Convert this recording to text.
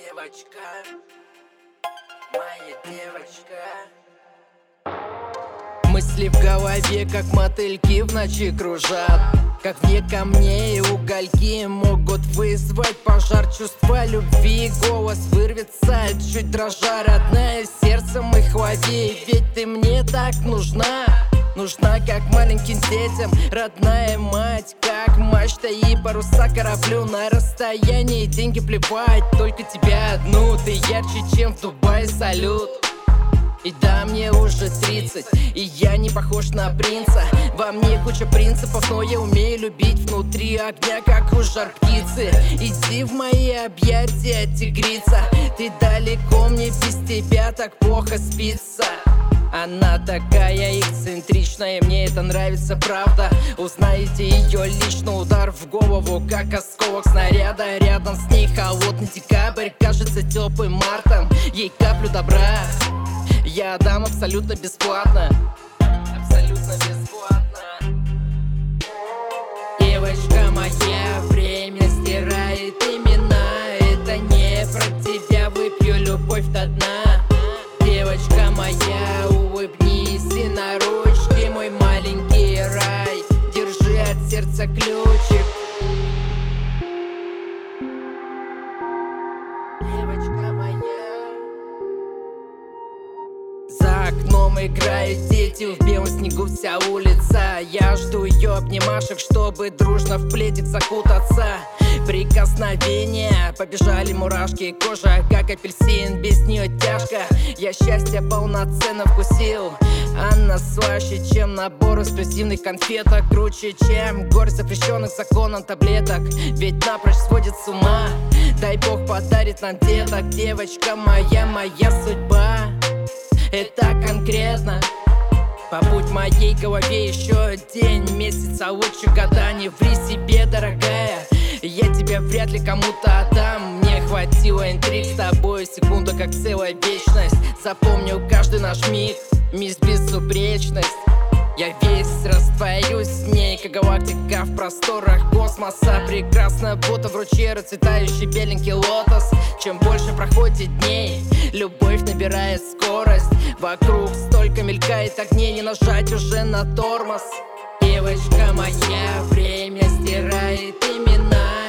Девочка, моя девочка. Мысли в голове, как мотыльки в ночи кружат. Как вне камней угольки могут вызвать пожар. Чувства любви, голос вырвется, чуть дрожа. Родная, сердцем их лови, ведь ты мне так нужна. Нужна, как маленьким детям, родная мать, как мачта и паруса кораблю на расстоянии. Деньги плевать, только тебя одну. Ты ярче, чем в Дубае салют. И да, мне уже 30, и я не похож на принца. Во мне куча принципов, но я умею любить внутри огня, как у жар птицы. Иди в мои объятия, тигрица. Ты далеко, мне без тебя так плохо спится. Она такая эксцентричная, мне это нравится, правда. Узнаете ее лично, удар в голову, как осколок снаряда. Рядом с ней холодный декабрь, кажется теплым мартом. Ей каплю добра я дам абсолютно бесплатно. Абсолютно бесплатно. Девочка моя, время стирает имена. Это не про тебя, выпью любовь до дна. Девочка моя, улыбнись и на ручке, мой маленький рай. Держи от сердца ключик. Девочка моя. За окном играют дети, в белом снегу вся улица. Я жду ее обнимашек, чтобы дружно в пледик закутаться. Прикосновения, побежали мурашки. Кожа, как апельсин, без нее тяжко. Я счастье полноценно вкусил. Она слаще, чем набор эксклюзивных конфеток. Круче, чем горсть запрещенных законом таблеток. Ведь напрочь сводит с ума. Дай бог подарит нам деток. Девочка моя, моя судьба. Это конкретно. Побудь в моей голове еще день, месяц, а лучше года. Не ври себе, дорогая, я тебя вряд ли кому-то отдам. Мне хватило интриг с тобой, секунда как целая вечность. Запомню каждый наш миг, мисс Безупречность. Я весь растворюсь с ней, как галактика в просторах космоса. Прекрасно, будто в ручье расцветающий беленький лотос. Чем больше проходит дней, любовь набирает скорость. Вокруг столько мелькает огней, не нажать уже на тормоз. Девочка моя, время стирает имена.